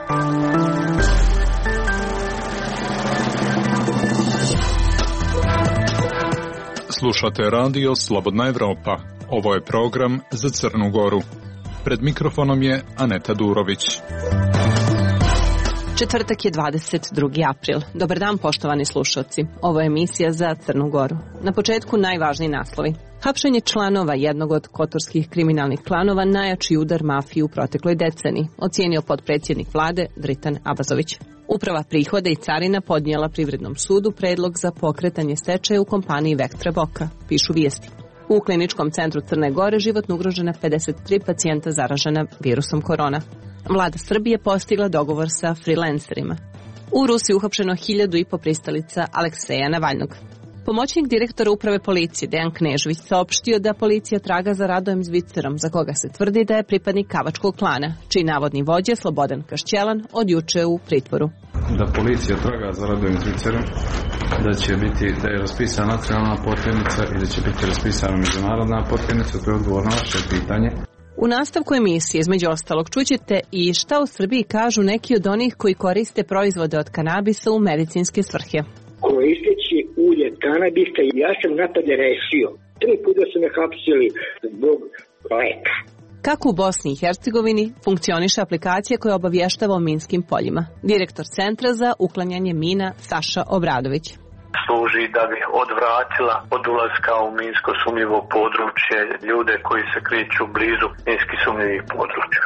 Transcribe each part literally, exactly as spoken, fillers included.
Slušate radio Slobodna Evropa. Ovo je program za Crnu Goru. Pred mikrofonom je Aneta Durović. Četvrtak je dvadeset drugi april. Dobar dan, poštovani slušalci. Ovo je emisija za Crnu Goru. Na početku najvažniji naslovi. Hapšenje članova jednog od kotorskih kriminalnih klanova najjači udar mafiji u protekloj deceniji, ocijenio potpredsjednik vlade Dritan Abazović. Uprava prihoda i carina podnijela Privrednom sudu predlog za pokretanje stečaja u kompaniji Vektra Boka, pišu vijesti. U Kliničkom centru Crne Gore životno ugrožena pedeset tri pacijenta zaražena virusom korona. Vlada Srbije postigla dogovor sa freelancerima. U Rusiji uhapšeno hiljadu i po pristalica Alekseja Navalnog. Pomoćnik direktora uprave policije Dejan Knežević saopštio da policija traga za Radojem Zvicerom, za koga se tvrdi da je pripadnik Kavačkog klana, čiji navodni vođa Slobodan Kašćelan od juče u pritvoru. Da policija traga za Radojem Zvicerom, da će biti, da je raspisana nacionalna potjernica i da će biti raspisana međunarodna potjernica, to je odgovor na vaše pitanje. U nastavku emisije, između ostalog, čućete i šta u Srbiji kažu neki od onih koji koriste proizvode od kanabisa u medicinske svrhe. Koristeći ulje kanabisa, ja sam napade rešio. Tri puta su me hapsili zbog leka. Kako u Bosni i Hercegovini funkcioniše aplikacija koja obavještava o minskim poljima? Direktor Centra za uklanjanje mina Saša Obradović. Služi da bi odvratila od ulaska u minsko sumnjivo područje ljude koji se kreću blizu minski sumnjivih područja.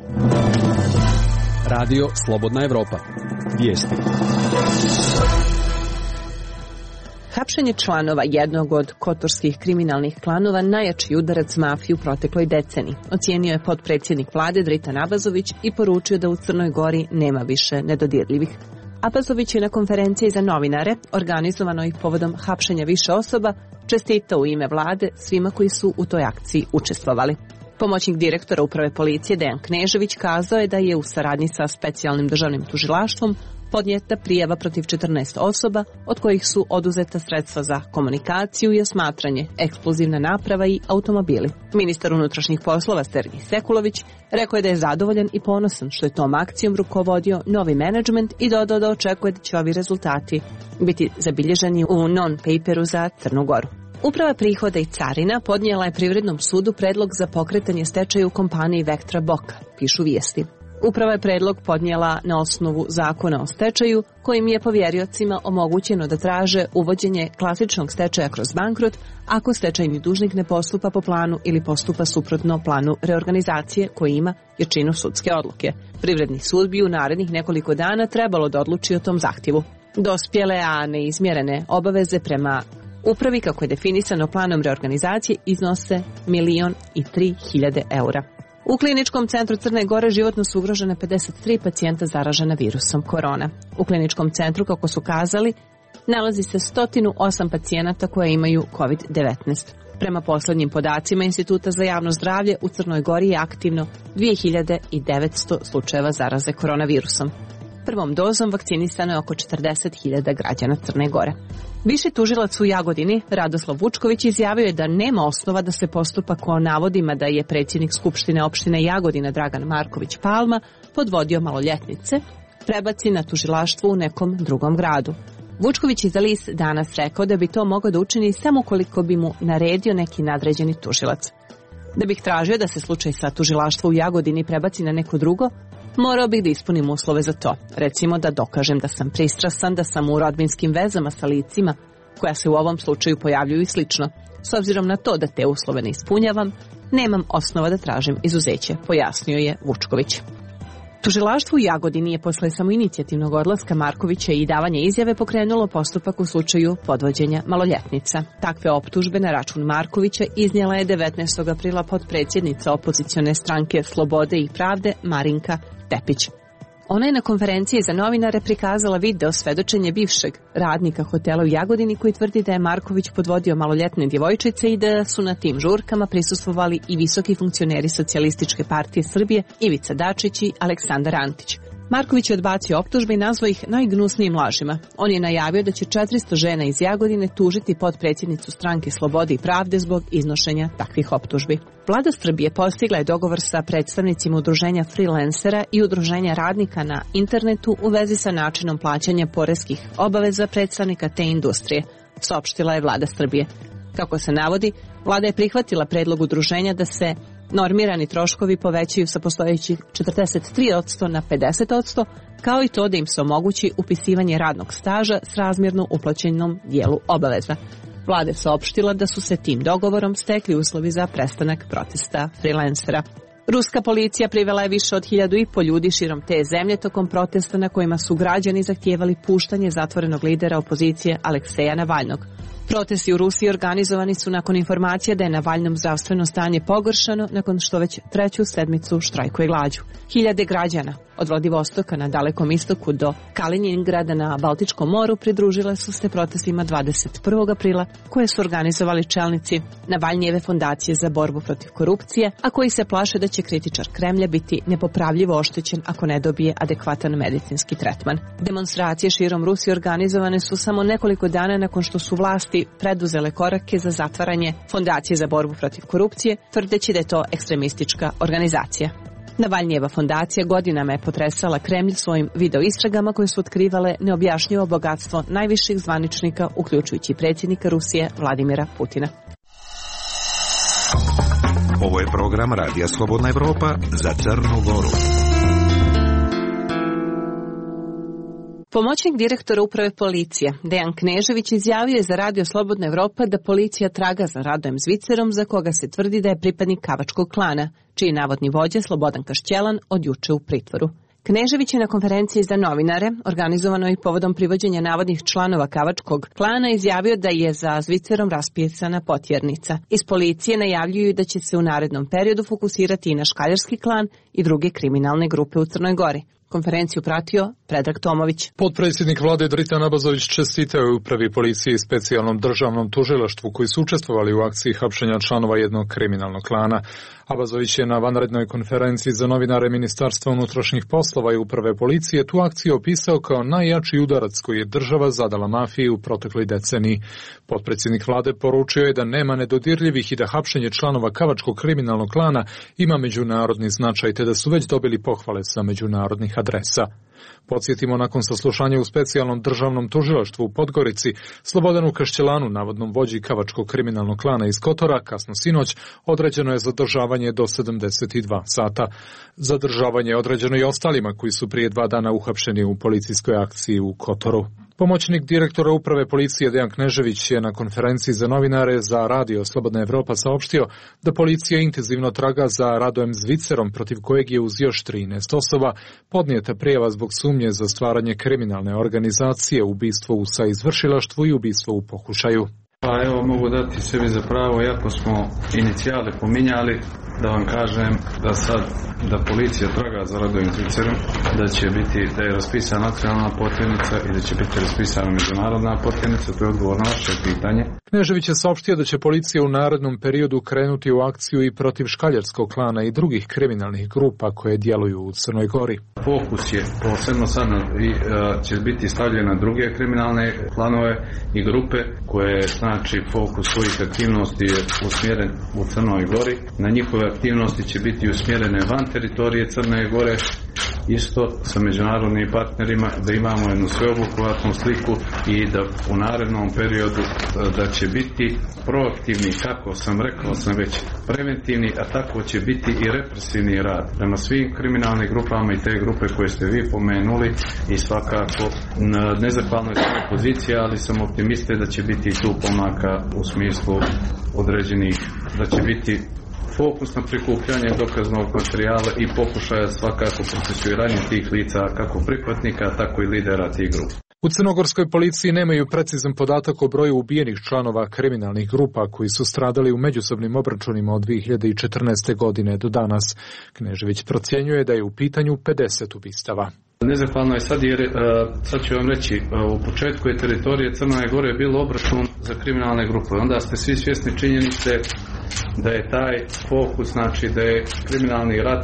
Radio Slobodna Evropa. Vijesti. Hapšenje članova jednog od kotorskih kriminalnih klanova najjači udarac mafiji u protekloj deceniji, ocijenio je potpredsjednik vlade Dritan Abazović i poručio da u Crnoj Gori nema više nedodirljivih. Abazović je na konferenciji za novinare, organizovanoj povodom hapšenja više osoba, čestitao u ime vlade svima koji su u toj akciji učestvovali. Pomoćnik direktora uprave policije Dejan Knežević kazao je da je u saradnji sa specijalnim državnim tužilaštvom podnijeta prijava protiv četrnaest osoba, od kojih su oduzeta sredstva za komunikaciju i osmatranje, eksplozivna naprava i automobili. Ministar unutrašnjih poslova Sergij Sekulović rekao je da je zadovoljan i ponosan što je tom akcijom rukovodio novi menadžment i dodao da očekuje da će ovi rezultati biti zabilježeni u non-paperu za Crnu Goru. Uprava prihoda i carina podnijela je Privrednom sudu predlog za pokretanje stečaja u kompaniji Vektra Boka, pišu vijesti. Uprava je predlog podnijela na osnovu zakona o stečaju, kojim je povjeriocima omogućeno da traže uvođenje klasičnog stečaja kroz bankrot ako stečajni dužnik ne postupa po planu ili postupa suprotno planu reorganizacije koji ima jačinu sudske odluke. Privredni sud bi u narednih nekoliko dana trebalo da odluči o tom zahtjevu. Dospjele, a neizmjerene obaveze prema upravi, kako je definisano planom reorganizacije, iznose milion i tri hiljade eura. U Kliničkom centru Crne Gore životno su ugrožene pedeset tri pacijenta zaražena virusom korona. U Kliničkom centru, kako su kazali, nalazi se sto osam pacijenata koje imaju kovid devetnaest. Prema posljednjim podacima Instituta za javno zdravlje, u Crnoj Gori je aktivno dvije hiljade devetsto slučajeva zaraze koronavirusom. Prvom dozom vakcinisano je oko četrdeset hiljada građana Crne Gore. Viši tužilac u Jagodini, Radoslav Vučković, izjavio je da nema osnova da se postupak o navodima da je predsjednik Skupštine opštine Jagodina Dragan Marković Palma podvodio maloljetnice prebaci na tužilaštvo u nekom drugom gradu. Vučković je za list Danas rekao da bi to mogao da učini samo ukoliko bi mu naredio neki nadređeni tužilac. Da bih tražio da se slučaj sa tužilaštva u Jagodini prebaci na neko drugo, morao bih da ispunim uslove za to. Recimo da dokažem da sam pristrasan, da sam u rodbinskim vezama sa licima koja se u ovom slučaju pojavljuju i slično. S obzirom na to da te uslove ne ispunjavam, nemam osnova da tražim izuzeće, pojasnio je Vučković. Tužilaštvo u Jagodini je posle samoinicijativnog odlaska Markovića i davanja izjave pokrenulo postupak u slučaju podvođenja maloljetnica. Takve optužbe na račun Markovića iznijela je devetnaestog aprila potpredsjednica opozicione stranke Slobode i pravde Marinka Tepić. Ona je na konferenciji za novinare prikazala video svedočenje bivšeg radnika hotela u Jagodini koji tvrdi da je Marković podvodio maloljetne djevojčice i da su na tim žurkama prisustvovali i visoki funkcioneri Socijalističke partije Srbije Ivica Dačić i Aleksandar Antić. Marković je odbacio optužbe i nazvao ih najgnusnijim lažima. On je najavio da će četiristo žena iz Jagodine tužiti potpredsjednicu stranke Slobode i pravde zbog iznošenja takvih optužbi. Vlada Srbije postigla je dogovor sa predstavnicima udruženja freelancera i udruženja radnika na internetu u vezi sa načinom plaćanja poreskih obaveza predstavnika te industrije, saopštila je Vlada Srbije. Kako se navodi, Vlada je prihvatila predlog udruženja da se normirani troškovi povećaju sa postojećih četrdeset tri posto na pedeset posto, kao i to da im se omogući upisivanje radnog staža s razmjerno uplaćenom dijelu obaveza. Vlada je saopštila da su se tim dogovorom stekli uslovi za prestanak protesta freelancera. Ruska policija privela je više od hiljadu i po ljudi širom te zemlje tokom protesta na kojima su građani zahtijevali puštanje zatvorenog lidera opozicije Alekseja Navalnog. Protesti u Rusiji organizovani su nakon informacija da je Navalnom zdravstveno stanje pogoršano nakon što već treću sedmicu štrajkuje glađu. Hiljade građana od Vladivostoka na Dalekom istoku do Kaliningrada na Baltičkom moru pridružile su se protestima dvadeset prvog aprila koje su organizovali čelnici Navalnijeve fondacije za borbu protiv korupcije, a koji se plaše da će kritičar Kremlja biti nepopravljivo oštećen ako ne dobije adekvatan medicinski tretman. Demonstracije širom Rusije organizovane su samo nekoliko dana nakon što su vlasti preduzele korake za zatvaranje Fondacije za borbu protiv korupcije, tvrdeći da je to ekstremistička organizacija. Navalnijeva fondacija godinama je potresala Kremlj svojim video istragama koje su otkrivale neobjašnjivo bogatstvo najviših zvaničnika, uključujući predsjednika Rusije Vladimira Putina. Ovo je program Radija Slobodna Evropa za Crnu Goru. Pomoćnik direktora uprave policije Dejan Knežević izjavio je za Radio Slobodna Evropa da policija traga za Radojem Zvicerom, za koga se tvrdi da je pripadnik Kavačkog klana, čiji navodni vođa Slobodan Kašćelan od juče u pritvoru. Knežević je na konferenciji za novinare, organizovanoj povodom privođenja navodnih članova Kavačkog klana, izjavio da je za Zvicerom raspisana potjernica. Iz policije najavljuju da će se u narednom periodu fokusirati i na Škaljarski klan i druge kriminalne grupe u Crnoj Gori. Konferenciju pratio Predrag Tomović. Potpredsjednik vlade Dritan Abazović čestitao je upravi policije i specijalnom državnom tužilaštvu koji su učestvovali u akciji hapšenja članova jednog kriminalnog klana. Abazović je na vanrednoj konferenciji za novinare Ministarstva unutrašnjih poslova i uprave policije tu akciju opisao kao najjači udarac koji je država zadala mafiji u protekloj deceniji. Potpredsjednik vlade poručio je da nema nedodirljivih i da hapšenje članova Kavačkog kriminalnog klana ima međunarodni značaj, te da su već dobili pohvale sa međunarodnih adresa. Podsjetimo, nakon saslušanja u specijalnom državnom tužilaštvu u Podgorici, Slobodanu Kašćelanu, navodnom vođi Kavačkog kriminalnog klana iz Kotora, kasno sinoć, određeno je zadržavanje do sedamdeset dva sata. Zadržavanje je određeno i ostalima koji su prije dva dana uhapšeni u policijskoj akciji u Kotoru. Pomoćnik direktora uprave policije Dejan Knežević je na konferenciji za novinare za Radio Slobodna Evropa saopštio da policija intenzivno traga za Radojem Zvicerom, protiv kojeg je uz još trinaest osoba podnijeta prijava zbog sumnje za stvaranje kriminalne organizacije, ubistvo u saizvršilaštvu i ubistvo u pokušaju. Pa evo, mogu dati sebi za pravo, iako smo inicijale pominjali, da vam kažem da sad da policija traga za Radojem Zvicerom, da će biti, da je raspisana nacionalna potjernica i da će biti raspisana međunarodna potjernica. To je odgovor na vaše pitanje. Knežević je saopštio da će policija u narednom periodu krenuti u akciju i protiv Škaljarskog klana i drugih kriminalnih grupa koje djeluju u Crnoj Gori. Fokus je posebno sad i, uh, će biti stavljen na druge kriminalne klanove i grupe koje, znači, fokus svojih aktivnosti je usmjeren u Crnoj Gori. Na njihove aktivnosti će biti usmjerene van teritorije Crne Gore, isto sa međunarodnim partnerima, da imamo jednu sveobuhvatnu sliku i da u narednom periodu da će biti proaktivni, kako sam rekao sam već, preventivni, a tako će biti i represivni rad prema svim kriminalnim grupama i te grupe koje ste vi pomenuli i svakako nezahvalno je svoja pozicija, ali sam optimiste da će biti tu pomaka u smislu određenih, da će biti fokus na prikupljanje dokaznog materijala i pokušaja svakako procesuiranja tih lica, kako prihvatnika, tako i lidera tih grupa. U crnogorskoj policiji nemaju precizan podatak o broju ubijenih članova kriminalnih grupa koji su stradali u međusobnim obračunima od dvije hiljade četrnaeste. godine do danas. Knežević procjenjuje da je u pitanju pedeset ubistava. Nezahvalno je sad jer, sad ću vam reći, u početku je teritorije Crne Gore bilo obračun za kriminalne grupe. Onda ste svi svjesni činjenice da je taj fokus, znači da je kriminalni rat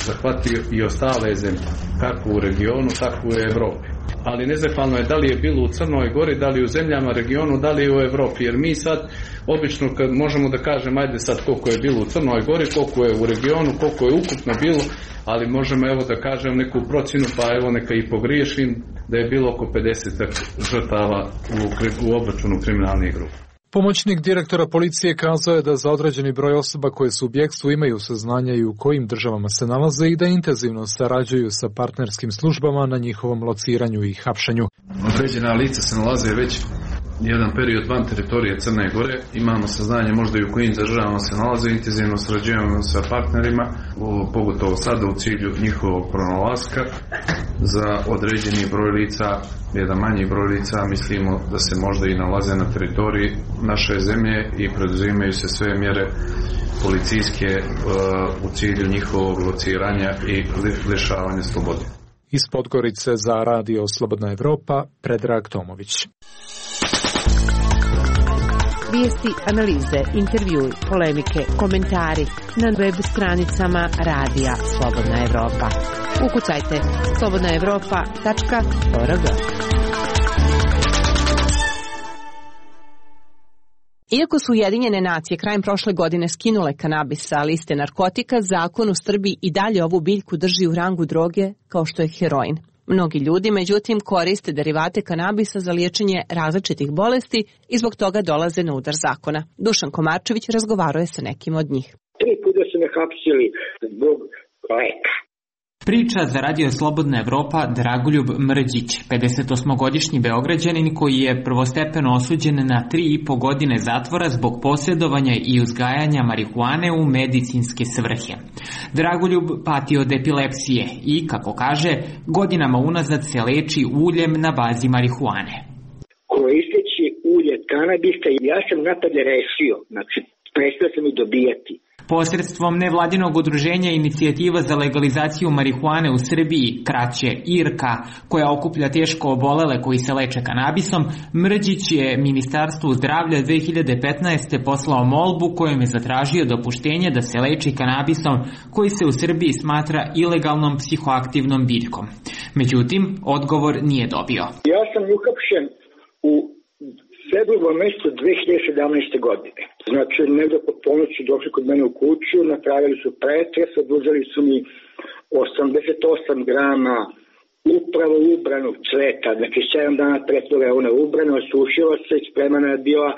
zahvatio i ostale zemlje, kako u regionu, tako u Evropi. Ali nezahvalno je da li je bilo u Crnoj Gori, da li u zemljama regionu, da li je u Evropi, jer mi sad obično kad možemo da kažem ajde sad koliko je bilo u Crnoj Gori, koliko je u regionu, koliko je ukupno bilo, ali možemo evo da kažem neku procjenu, pa evo neka i pogriješim, da je bilo oko pedeset žrtava u, u obračunu kriminalnih grupa. Pomoćnik direktora policije kazao je da za određeni broj osoba koje su u bjegstvu imaju saznanja i u kojim državama se nalaze i da intenzivno sarađuju sa partnerskim službama na njihovom lociranju i hapšenju. Određena lica se nalaze već jedan period van teritorije Crne Gore. Imamo saznanje možda i u kojim državama se nalaze, intenzivno sarađujemo sa partnerima, pogotovo sada u cilju njihovog pronalaska. Za određeni broj lica, jedan manji broj lica, mislimo da se možda i nalaze na teritoriji naše zemlje i preduzimaju se sve mjere policijske uh, u cilju njihovog lociranja i lišavanja slobode. Iz Podgorice za Radio Slobodna Evropa, Predrag Tomović. Vijesti, analize, intervjui, polemike, komentari na web stranicama Radija Slobodna Evropa. Ukucajte slobodna evropa tačka org. Iako su Ujedinjene nacije krajem prošle godine skinule kanabis sa liste narkotika, zakon u Srbiji i dalje ovu biljku drži u rangu droge kao što je heroin. Mnogi ljudi, međutim, koriste derivate kanabisa za liječenje različitih bolesti i zbog toga dolaze na udar zakona. Dušan Komarčević razgovarao je sa nekim od njih. Tri puta su me hapsili zbog leka. Priča za Radio Slobodna Evropa Dragoljub Mrđić, pedesetosmogodišnji Beograđanin koji je prvostepeno osuđen na tri i po godine zatvora zbog posjedovanja i uzgajanja marihuane u medicinske svrhe. Dragoljub pati od epilepsije i, kako kaže, godinama unazad se leči uljem na bazi marihuane. Koristeći ulje kanabisa, ja sam natada rešio, znači prestao sam i dobijati. Posredstvom nevladinog udruženja Inicijativa za legalizaciju marihuane u Srbiji, kraće I R K A, koja okuplja teško obolele koji se leče kanabisom, Mrđić je Ministarstvu zdravlja dve hiljade petnaeste. poslao molbu kojom je zatražio dopuštenje da se leči kanabisom koji se u Srbiji smatra ilegalnom psihoaktivnom biljkom. Međutim, odgovor nije dobio. Ja sam uhapšen u februaru mjesecu dve hiljade sedamnaeste. godine. Znači, negdje po ponoći došli kod mene u kuću, napravili su pretres, oduzeli su mi osamdeset osam grama upravo ubranog cveta. Znači, sedam dana pre toga je ona ubrana, osušila se i spremana je bila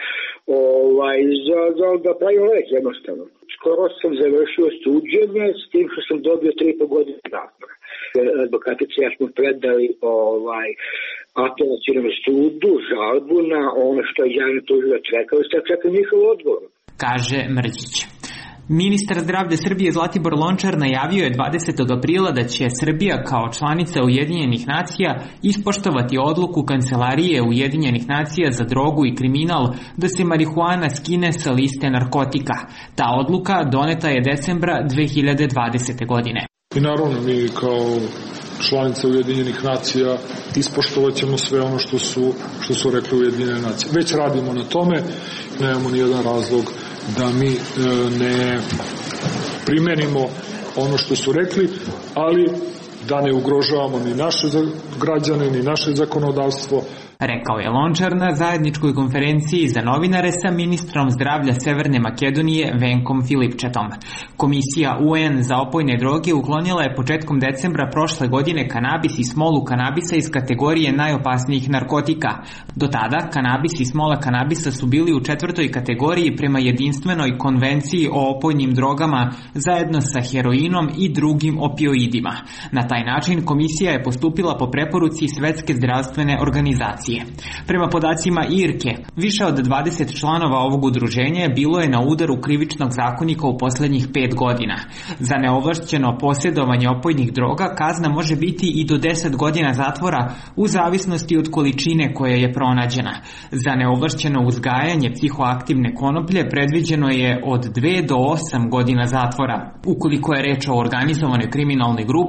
ovaj, za, za da pravi lek jednostavno. Skoro sam završio suđenje s tim što sam dobio tri i po godine zatvora. Advokatice ja smo predali ovaj, apelacionom sudu žalbu na ono što je javni tužilac rekao i sad čekam njihov odgovor. Kaže Mrđić. Ministar zdravlja Srbije Zlatibor Lončar najavio je dvadesetog aprila da će Srbija kao članica Ujedinjenih nacija ispoštovati odluku Kancelarije Ujedinjenih nacija za drogu i kriminal da se marihuana skine sa liste narkotika. Ta odluka doneta je decembra dve hiljade dvadesete. godine. I naravno mi kao članica Ujedinjenih nacija ispoštovat ćemo sve ono što su, što su rekli Ujedinjene nacije. Već radimo na tome, nemamo nijedan razlog da mi e, ne primenimo ono što su rekli, ali da ne ugrožavamo ni naše građane, ni naše zakonodavstvo. Rekao je Lončar na zajedničkoj konferenciji za novinare sa ministrom zdravlja Severne Makedonije Venkom Filipčetom. Komisija U N za opojne droge uklonila je početkom decembra prošle godine kanabis i smolu kanabisa iz kategorije najopasnijih narkotika. Do tada kanabis i smola kanabisa su bili u četvrtoj kategoriji prema jedinstvenoj konvenciji o opojnim drogama zajedno sa heroinom i drugim opioidima. Na taj način komisija je postupila po preporuci Svetske zdravstvene organizacije. Prema podacima I R K E, više od dvadeset članova ovog udruženja bilo je na udaru krivičnog zakonika u posljednjih pet godina. Za neovlašćeno posjedovanje opojnih droga kazna može biti i do deset godina zatvora u zavisnosti od količine koja je pronađena. Za neovlašćeno uzgajanje psihoaktivne konoplje predviđeno je od dve do osam godina zatvora. Ukoliko je reč o organizovanoj kriminalnoj grupi,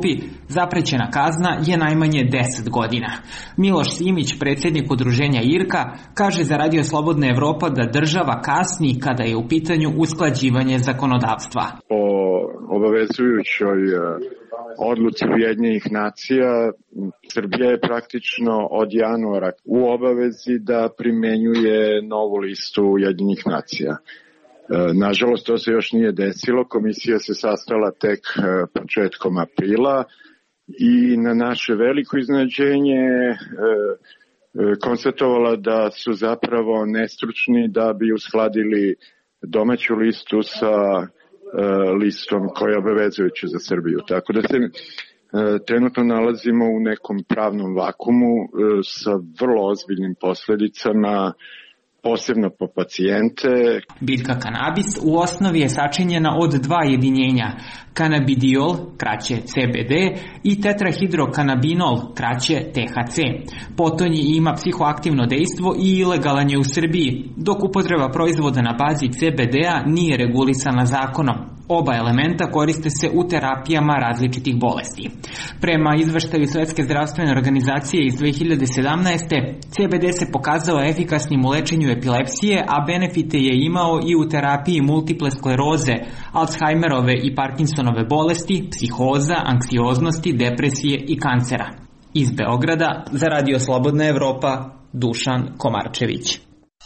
Zaprećena kazna je najmanje deset godina. Miloš Simić, predsjednik udruženja IRKA, kaže za Radio Slobodna Evropa da država kasni kada je u pitanju usklađivanje zakonodavstva. Po obavezujućoj odluci Ujedinjenih nacija, Srbija je praktično od januara u obavezi da primenjuje novu listu Ujedinjenih nacija. Nažalost, to se još nije desilo. Komisija se sastala tek početkom aprila i na naše veliko iznenađenje konstatovala da su zapravo nestručni da bi uskladili domaću listu sa listom koja je obavezujuća za Srbiju. Tako da se trenutno nalazimo u nekom pravnom vakumu sa vrlo ozbiljnim posledicama, posebno po pacijente. Biljka kanabis u osnovi je sačinjena od dva jedinjenja, kanabidiol, kraće C B D, i tetrahidrokanabinol, kraće T H C. Potonji ima psihoaktivno dejstvo i ilegalan je u Srbiji, dok upotreba proizvoda na bazi C B D-a nije regulisana zakonom. Oba elementa koriste se u terapijama različitih bolesti. Prema izveštaju Svetske zdravstvene organizacije iz dve hiljade sedamnaeste. C B D se pokazao efikasnim u lečenju epilepsije, a benefite je imao i u terapiji multiple skleroze, Alzheimerove i Parkinsonove bolesti, psihoza, anksioznosti, depresije i kancera. Iz Beograda za Radio Slobodna Evropa, Dušan Komarčević.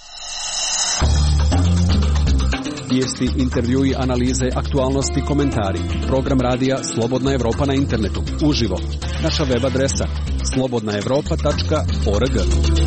Vijesti, intervjui, analize, aktualnosti, komentari. Program radija Slobodna Evropa na internetu. Uživo. Naša web adresa slobodna evropa tačka org.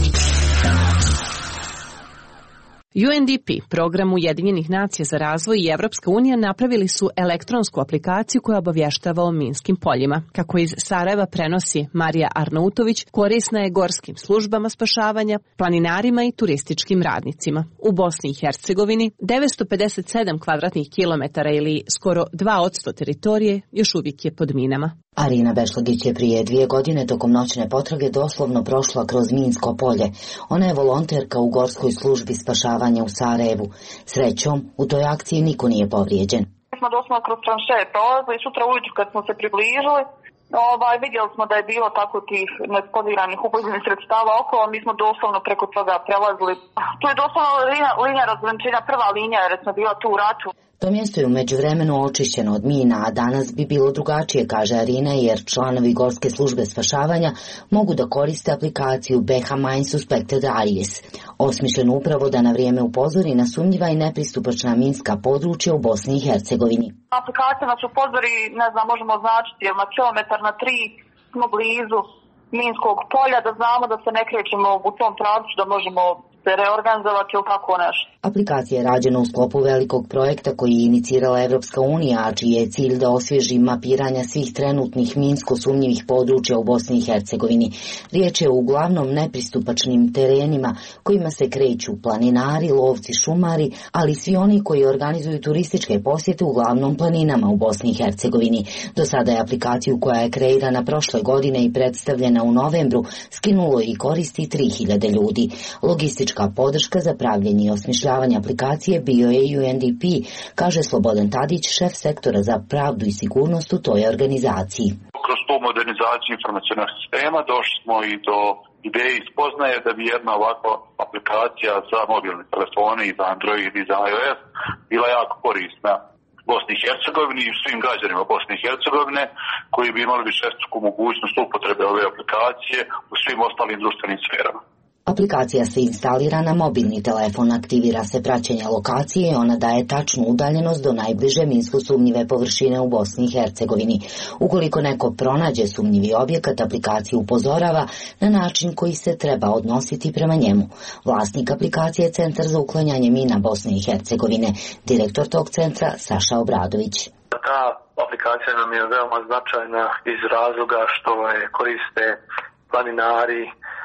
U N D P, program Ujedinjenih nacija za razvoj, i Evropska unija napravili su elektronsku aplikaciju koja obavještava o minskim poljima. Kako iz Sarajeva prenosi Marija Arnautović, korisna je gorskim službama spašavanja, planinarima i turističkim radnicima. U Bosni i Hercegovini devetsto pedeset sedam kvadratnih kilometara ili skoro dva posto teritorije još uvijek je pod minama. Arina Bešlagić je prije dvije godine tokom noćne potrage doslovno prošla kroz minsko polje. Ona je volonterka u gorskoj službi spašavanja u Sarajevu. Srećom, u toj akciji niko nije povrijeđen. Mi smo doslovno kroz tranšeje prolazili, sutra ujutru kad smo se približili, ovaj, vidjeli smo da je bilo tako tih neeksplodiranih ubojnih sredstava okolo, mi smo doslovno preko toga prelazili. Tu je doslovno linija, linija razgraničenja, prva linija jer smo bila tu u ratu. To mjesto je u međuvremenu očišćeno od mina, a danas bi bilo drugačije, kaže Arina, jer članovi gorske službe spašavanja mogu da koriste aplikaciju B H Mine Suspected Areas, osmišljenu upravo da na vrijeme upozori na sumnjiva i nepristupačna minska područja u Bosni i Hercegovini. Aplikacija nas upozori, ne znam, možemo označiti, jer na kilometar na tri smo blizu minskog polja, da znamo da se ne krećemo u tom pravcu, da možemo se reorganizovati ili tako nešto. Aplikacija je rađena u sklopu velikog projekta koji je inicirala Evropska unija, a čiji je cilj da osvježi mapiranja svih trenutnih minsko sumnjivih područja u Bosni i Hercegovini. Riječ je o uglavnom nepristupačnim terenima kojima se kreću planinari, lovci, šumari, ali svi oni koji organizuju turističke posjete uglavnom planinama u Bosni i Hercegovini. Do sada je aplikaciju koja je kreirana prošle godine i predstavljena u novembru skinulo i koristi tri hiljade ljudi. Logistička podrška za pravljenje i osmišljavanje aplikacije bio je U N D P, kaže Slobodan Tadić, šef sektora za pravdu i sigurnost u toj organizaciji. Kroz tu modernizaciju informacionalnog sistema došli smo i do ideje i spoznaje da bi jedna ovakva aplikacija za mobilne telefone i za Android i za iOS bila jako korisna Bosni i Hercegovini i svim građanima Bosne i Hercegovine koji bi imali višestruku mogućnost upotrebe ove aplikacije u svim ostalim društvenim sferama. Aplikacija se instalira na mobilni telefon, aktivira se praćenje lokacije i ona daje tačnu udaljenost do najbliže minsko sumnjive površine u Bosni i Hercegovini. Ukoliko neko pronađe sumnjivi objekat, aplikaciju upozorava na način koji se treba odnositi prema njemu. Vlasnik aplikacije je Centar za uklanjanje mina Bosne i Hercegovine, direktor tog centra Saša Obradović. Ta aplikacija nam je veoma značajna iz razloga što je koriste planinari,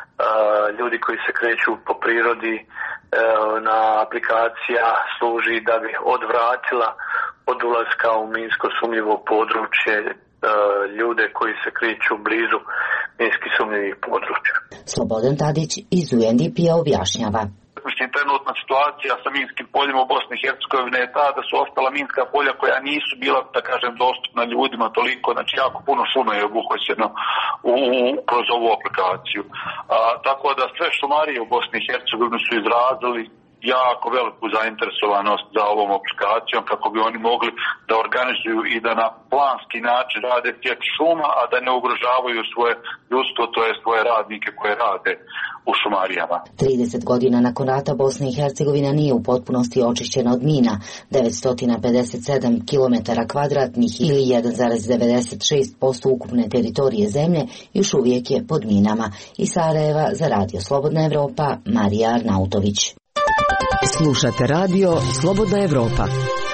ljudi koji se kreću po prirodi. Na aplikacija služi da bi odvratila od ulaska u minsko sumnjivo područje ljude koji se kreću blizu minski sumnjivih područja. Slobodan Tadić iz U N D P-a objašnjava. Mislim, trenutna situacija sa minskim poljima u Bosni i Hercegovini je ta da su ostala minska polja koja nisu bila, da kažem, dostupna ljudima toliko, znači jako puno šuma je obuhvaćeno u, kroz ovu aplikaciju. A, tako da sve šumarije u Bosni i Hercegovini su izrazili jako veliku zainteresovanost za ovom aplikacijom kako bi oni mogli da organizuju i da na planski način rade tijek šuma, a da ne ugrožavaju svoje ljudstvo, to je svoje radnike koje rade u šumarijama. trideset godina nakon rata Bosna i Hercegovina nije u potpunosti očišćena od mina. devetsto pedeset sedam kilometara kvadratnih ili jedan zarez devedeset šest posto ukupne teritorije zemlje još uvijek je pod minama. Iz Sarajeva za Radio Slobodna Evropa, Marija Arnautović. Slušate radio Slobodna Evropa.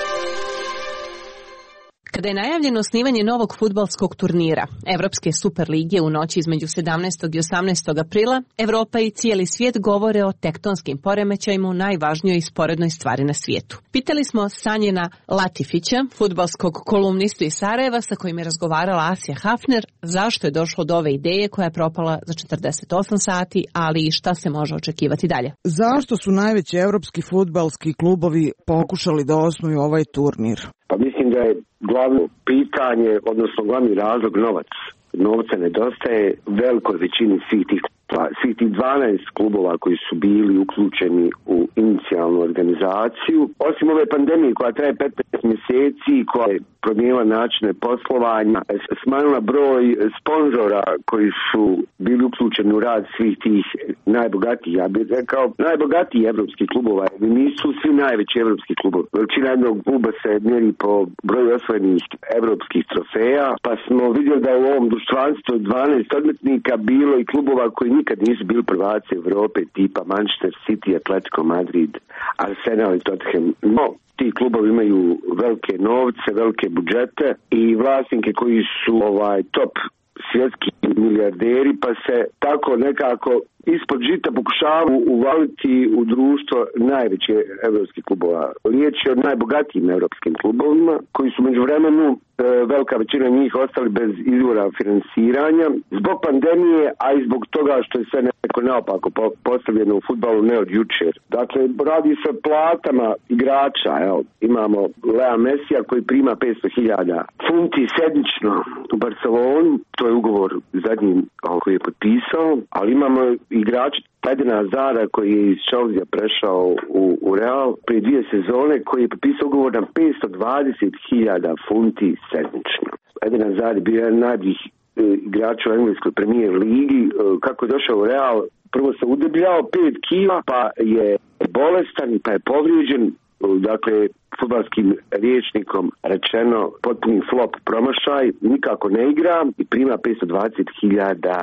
Kada je najavljeno osnivanje novog fudbalskog turnira, Evropske Superlige u noći između sedamnaestog i osamnaestog aprila, Evropa i cijeli svijet govore o tektonskim poremećajima u najvažnijoj sporednoj stvari na svijetu. Pitali smo Sanjina Latifića, fudbalskog kolumnistu iz Sarajeva sa kojim je razgovarala Asija Hafner, zašto je došlo do ove ideje koja je propala za četrdeset osam sati, ali i šta se može očekivati dalje. Zašto su najveći evropski fudbalski klubovi pokušali da osnuju ovaj turnir? Pa mislim da je glavno pitanje, odnosno glavni razlog novac. Novca nedostaje velikoj većini svih tih, svih tih dvanaest klubova koji su bili uključeni u inicijalnu organizaciju. Osim ove pandemije koja traje petnaest mjeseci, koja je promijenila načine poslovanja, smanjila broj sponzora koji su bili uključeni u rad svih tih najbogatijih, ja bih rekao, najbogatijih evropskih klubova. Nisu svi najveći evropski klubovi. Veličina jednog kluba se mjeri po broju osvojenih evropskih trofeja, pa smo vidjeli da u ovom društvanstvu dvanaest odmetnika bilo i klubova koji nikad nisu bili prvaci Evrope, tipa Manchester City, Atletico Madrid, Arsenal i Tottenham. No, ti klubovi imaju velike novce, velike budžete i vlasnike koji su ovaj top svjetski milijarderi, pa se tako nekako ispod žita pokušavaju uvaliti u društvo najveće evropskih klubova. Riječ je o najbogatijim evropskim klubovima koji su međuvremenu e, velika većina njih ostali bez izvora finansiranja zbog pandemije, a i zbog toga što je sve neko naopako postavljeno u fudbalu ne od jučer. Dakle, radi se o platama igrača. Evo, imamo Lea Mesija koji prima petsto hiljada funti sedmično u Barcelonu, to je ugovor zadnji koji je potpisao, ali imamo igrači Edena Hazarda koji je iz Chelsea prešao u, u Real prije dvije sezone, koji je potpisao ugovor na petsto dvadeset hiljada funti sedmično. Eden Hazard je bio jedan najboljih e, igrača u engleskoj premijer ligi. E, kako je došao u Real, prvo se udebljao pet kila, pa je bolestan, pa je povrijeđen. Dakle, fudbalskim rječnikom rečeno potpuni flop, promašaj, nikako ne igra i prima petsto dvadeset hiljada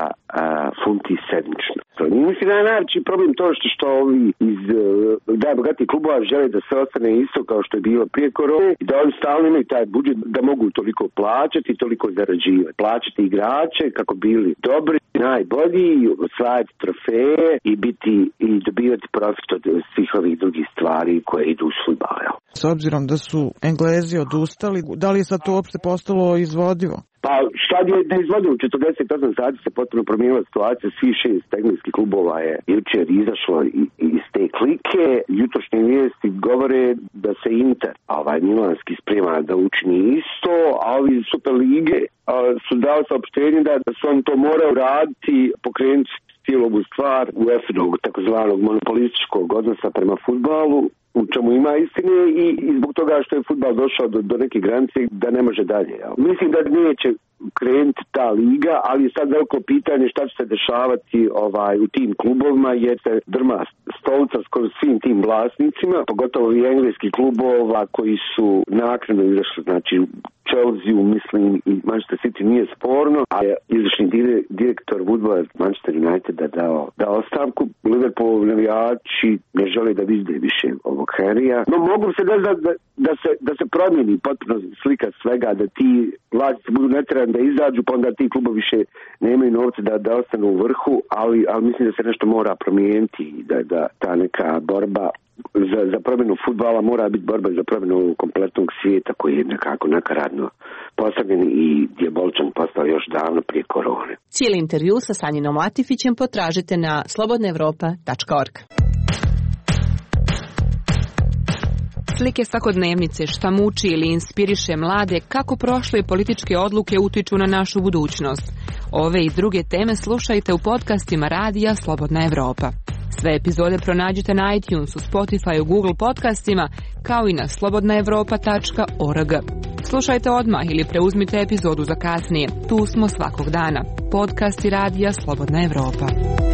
funti sedmično. Mislim da je najveći problem to što, što ovi iz uh, najbogatijih klubova žele da se ostane isto kao što je bilo prije korone i da oni stalno imaju taj budžet da mogu toliko plaćati i toliko zarađivati. Plaćati igrače kako bili dobri, najbolji, osvajati trofeje i biti i dobivati profit od svih ovih drugih stvari koje idu u fudbal. S obzirom da su Englezi odustali, da li je sad to uopšte postalo izvodivo? Pa šta je da izvodio u četrdeset osam sati se potpuno promijenila situacija, svi šest engleskih klubova je jučer izašlo iz te klike. Jutrošnje vijesti govore da se Inter, ovaj milanski, sprema da učini isto, a ovi Super lige su dali saopštenje da, da su oni to moraju raditi, pokrenuti cijelu ovu stvar u efinog takozvanog monopolističkog odnosa prema fudbalu, u čemu ima istine i, i zbog toga što je fudbal došao do, do neke granice da ne može dalje. Ja. Mislim da neće krenuti ta liga, ali je sad veliko pitanje šta će se dešavati ovaj, u tim klubovima, jer se drma stolica skoro svim tim vlasnicima, pogotovo i engleskih klubova koji su naknadno izašli, znači Chelsea, mislim, i Manchester City nije sporno, a je izvršni direktor Woodward Manchester Uniteda dao, dao ostavku. Liverpool navijači ne žele da vide više ovog Harrya. No mogu se da, da, da, se, da se promijeni potpuno slika svega, da ti vlasnici budu netrani da izađu, pa onda ti klubovi više nemaju novce da, da ostanu u vrhu, ali, ali mislim da se nešto mora promijeniti, da, da ta neka borba za, za promjenu fudbala mora biti borba za promjenu kompletnog svijeta koji je nekako nakaradno postavljen i dijaboličan postao još davno prije korone. Cijeli intervju sa Sanjinom Latifićem potražite na slobodna evropa tačka org. Slike svakodnevnice, šta muči ili inspiriše mlade, kako prošle političke odluke utiču na našu budućnost. Ove i druge teme slušajte u podcastima Radija Slobodna Evropa. Sve epizode pronađite na iTunesu, Spotifyu, Google podcastima, kao i na slobodna evropa tačka org. Slušajte odmah ili preuzmite epizodu za kasnije. Tu smo svakog dana. Podcasti Radija Slobodna Evropa.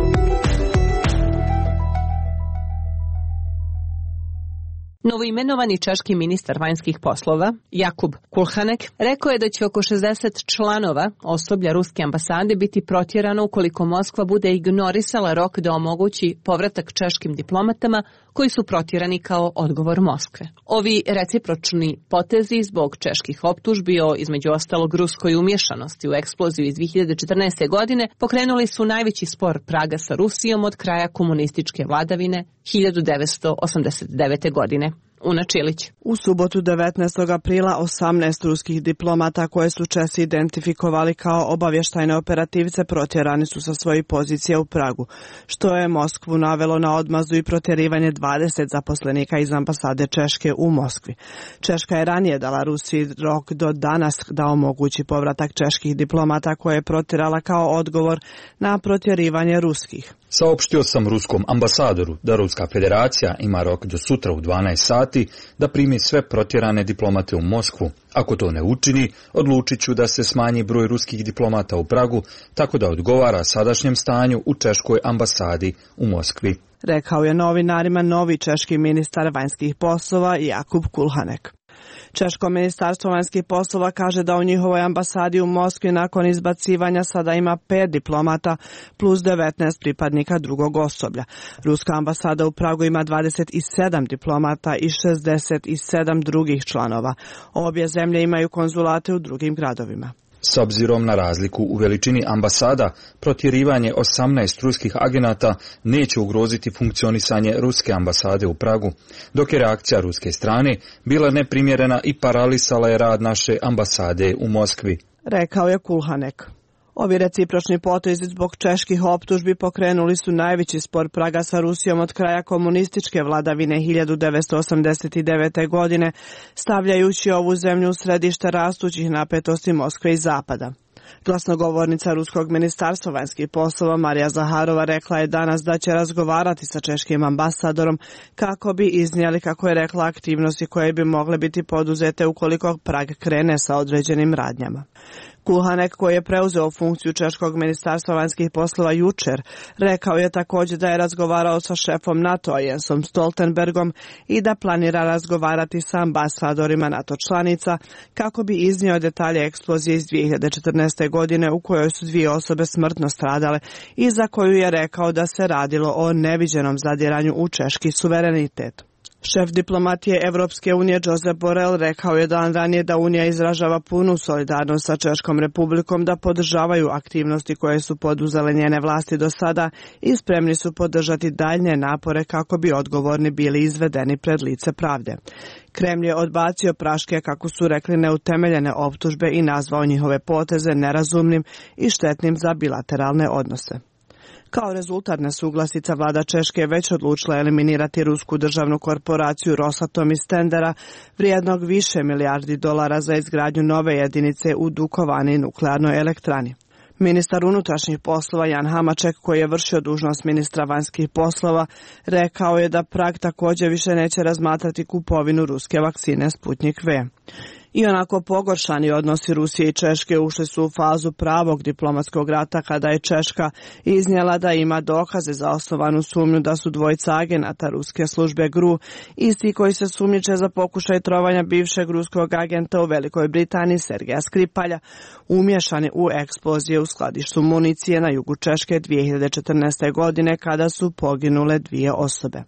Novoimenovani češki ministar vanjskih poslova, Jakub Kulhanek, rekao je da će oko šezdeset članova osoblja ruske ambasade biti protjerano ukoliko Moskva bude ignorisala rok da omogući povratak češkim diplomatama koji su protjerani kao odgovor Moskve. Ovi recipročni potezi zbog čeških optužbi o, između ostalog, ruskoj umješanosti u eksploziju iz dvije hiljade četrnaeste. godine pokrenuli su najveći spor Praga sa Rusijom od kraja komunističke vladavine hiljadu devetsto osamdeset devete. godine. Una Čilić. U subotu devetnaestog aprila osamnaest ruskih diplomata koje su Česi identifikovali kao obavještajne operativce protjerani su sa svojih pozicija u Pragu, što je Moskvu navelo na odmazu i protjerivanje dvadeset zaposlenika iz ambasade Češke u Moskvi. Češka je ranije dala Rusiji rok do danas da omogući povratak čeških diplomata koje je protjerala kao odgovor na protjerivanje ruskih. Saopštio sam ruskom ambasadoru da Ruska federacija ima rok do sutra u dvanaest sati da primi sve protjerane diplomate u Moskvu. Ako to ne učini, odlučit ću da se smanji broj ruskih diplomata u Pragu, tako da odgovara sadašnjem stanju u češkoj ambasadi u Moskvi. Rekao je novinarima novi češki ministar vanjskih poslova Jakub Kulhanek. Češko ministarstvo vanjskih poslova kaže da u njihovoj ambasadi u Moskvi nakon izbacivanja sada ima pet diplomata plus devetnaest pripadnika drugog osoblja. Ruska ambasada u Pragu ima dvadeset sedam diplomata i šezdeset sedam drugih članova. Obje zemlje imaju konzulate u drugim gradovima. S obzirom na razliku u veličini ambasada, protjerivanje osamnaest ruskih agenata neće ugroziti funkcionisanje ruske ambasade u Pragu, dok je reakcija ruske strane bila neprimjerena i paralisala je rad naše ambasade u Moskvi. Rekao je Kulhanek. Ovi recipročni potezi zbog čeških optužbi pokrenuli su najveći spor Praga sa Rusijom od kraja komunističke vladavine hiljadu devetsto osamdeset devete. godine, stavljajući ovu zemlju u središte rastućih napetosti Moskve i Zapada. Glasnogovornica Ruskog ministarstva vanjskih poslova Marija Zaharova rekla je danas da će razgovarati sa češkim ambasadorom kako bi iznijeli, kako je rekla, aktivnosti koje bi mogle biti poduzete ukoliko Prag krene sa određenim radnjama. Kulhanek, koji je preuzeo funkciju češkog ministarstva vanjskih poslova jučer, rekao je također da je razgovarao sa šefom NATO-a Jensom Stoltenbergom i da planira razgovarati sa ambasadorima NATO članica kako bi iznio detalje eksplozije iz dvije hiljade četrnaeste. godine u kojoj su dvije osobe smrtno stradale i za koju je rekao da se radilo o neviđenom zadiranju u češki suverenitet. Šef diplomatije Evropske unije Josep Borrell rekao je dan ranije da Unija izražava punu solidarnost sa Češkom republikom, da podržavaju aktivnosti koje su poduzele njene vlasti do sada i spremni su podržati daljnje napore kako bi odgovorni bili izvedeni pred lice pravde. Kremlj je odbacio praške, kako su rekli, neutemeljene optužbe i nazvao njihove poteze nerazumnim i štetnim za bilateralne odnose. Kao rezultat nesuglasica vlada Češke je već odlučila eliminirati rusku državnu korporaciju Rosatom iz tendera vrijednog više milijardi dolara za izgradnju nove jedinice u Dukovani nuklearnoj elektrani. Ministar unutrašnjih poslova Jan Hamaček, koji je vršio dužnost ministra vanjskih poslova, rekao je da Prag također više neće razmatrati kupovinu ruske vakcine Sputnik V. I onako pogoršani odnosi Rusije i Češke ušli su u fazu pravog diplomatskog rata kada je Češka iznijela da ima dokaze za osnovanu sumnju da su dvojica agenata ruske službe G R U, isti koji se sumnjiče za pokušaj trovanja bivšeg ruskog agenta u Velikoj Britaniji Sergeja Skripalja, umješani u eksplozije u skladištu municije na jugu Češke dvije hiljade četrnaeste. godine kada su poginule dvije osobe.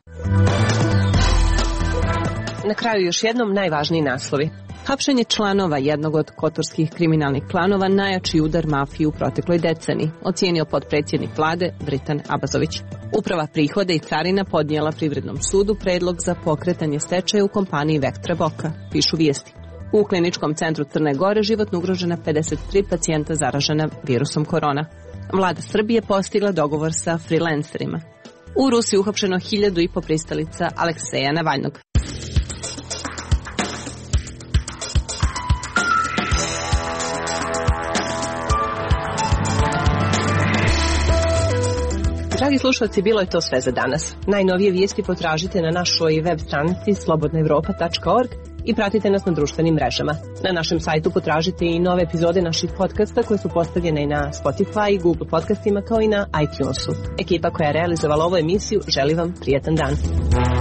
Na kraju još jednom najvažniji naslovi. Hapšenje članova jednog od kotorskih kriminalnih klanova najjači udar mafiji u protekloj deceniji, ocijenio potpredsjednik vlade Dritan Abazović. Uprava prihoda i carina podnijela Privrednom sudu predlog za pokretanje stečaja u kompaniji Vektra Boka, pišu vijesti. U kliničkom centru Crne Gore životno ugrožena pedeset tri pacijenta zaražena virusom korona. Vlada Srbije postigla dogovor sa freelancerima. U Rusiji uhapšeno hiljadu i po pristalica Alekseja Navalnog. Dragi slušalci, bilo je to sve za danas. Najnovije vijesti potražite na našoj web stranici slobodna evropa tačka org i pratite nas na društvenim mrežama. Na našem sajtu potražite i nove epizode naših podcasta koje su postavljene i na Spotify, Google podcastima kao i na iTunesu. Ekipa koja je realizovala ovu emisiju želi vam prijetan dan.